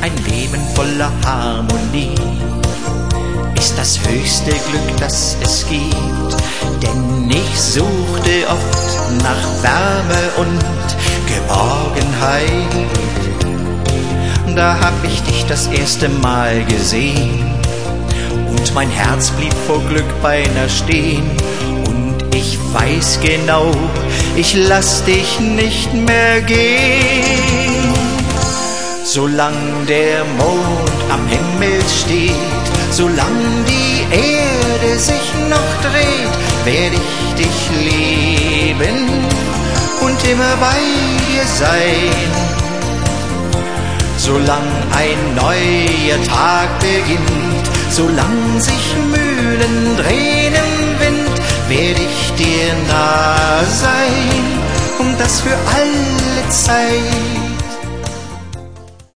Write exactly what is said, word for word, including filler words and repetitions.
ein Leben voller Harmonie ist das höchste Glück, das es gibt. Denn ich suchte oft nach Wärme und Geborgenheit. Da hab ich dich das erste Mal gesehen und mein Herz blieb vor Glück beinahe stehen. Und ich weiß genau, ich lass dich nicht mehr gehen. Solang der Mond am Himmel steht, solang die Erde sich noch dreht, werd ich dich lieben und immer bei dir sein. Solang ein neuer Tag beginnt, solang sich Mühlen drehen im Wind, werd ich dir nah sein, und das für alle Zeit.